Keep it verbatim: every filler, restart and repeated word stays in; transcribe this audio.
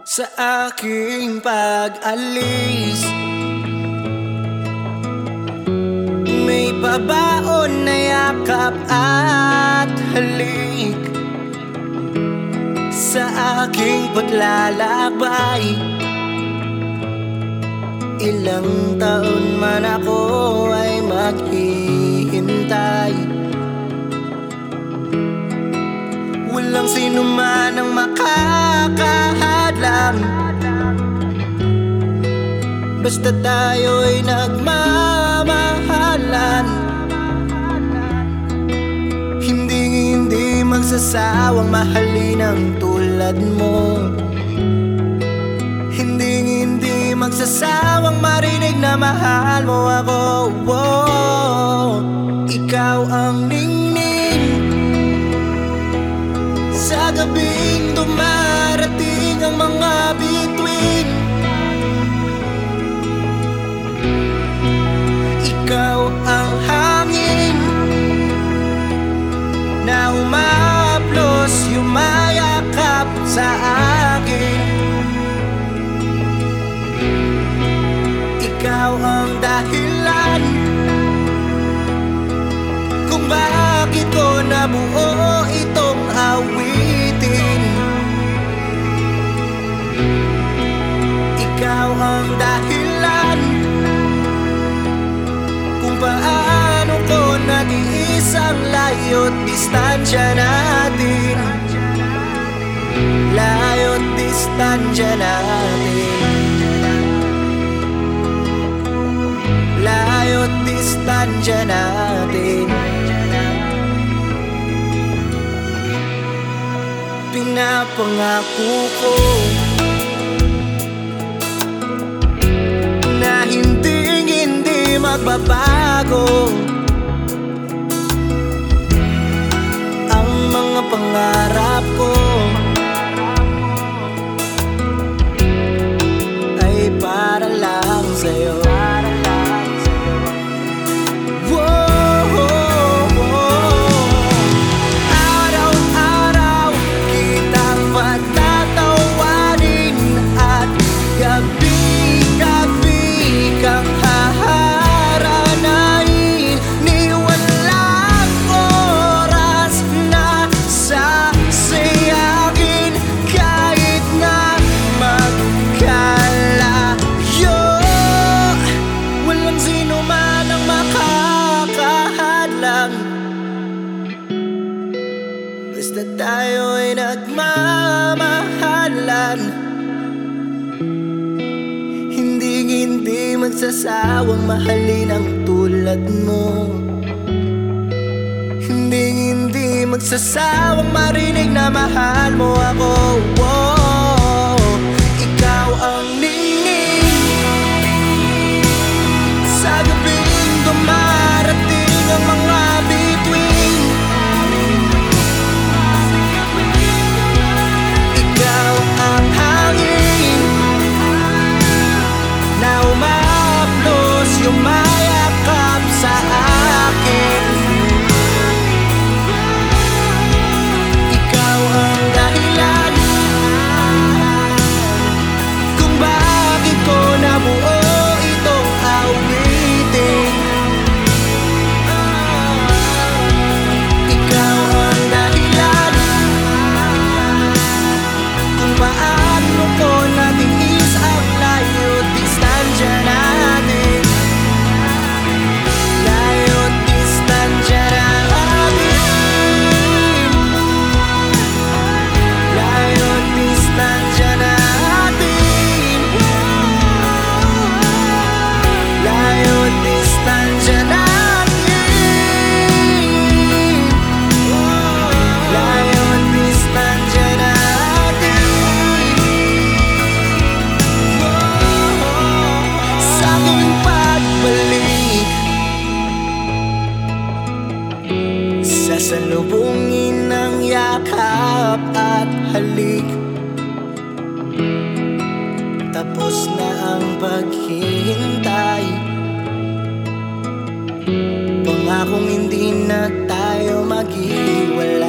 Sa aking pag-alis, may pabaon na yakap at halik. Sa aking paglalakbay, ilang taon man ako ay maghihintay. Walang sino man ang makakahadlang, basta tayo'y nagmamahalan. Hindi hindi magsasawang mahalin ang tulad mo. Hindi hindi magsasawang marinig na mahal mo ako. Oh, ikaw ang ningning sa gabing dumarating ang mga bituin. Ikaw ang hangin na umaplos, yumayakap sa akin. Ikaw ang dahilan kung bakit ko nabuo itong awitin. Ikaw ang dahilan kung paano ko natiis ang layo't distansya natin. Layo't distansya natin. Layo't distansya natin. Pinapangako ko na hindi hindi magbabago ang mga pangarap ko ay para lang sa'yo. Basta tayo'y nagmamahalan, hindi hindi magsasawang mahalin ang tulad mo. Hindi hindi magsasawang marinig na mahal mo ako. Oh, ikaw ang ningning sa gabing dumarating ang mga bituin. Ikaw ang hangin na umaplos, yumayakap sa akin. Ikaw ang dahilan kung bakit ko nabuo itong awitin. Ikaw ang dahilan kung paano ko natiis ang layo't distansya natin. Layo't distansya natin. Layo't distansya natin. Layo't distansya natin. Layo't distansya natin. Sa aking pagbalik, sasalubungin ng yakap at halik. Tapos na ang paghihintay, pangakong hindi na tayo maghiwalay.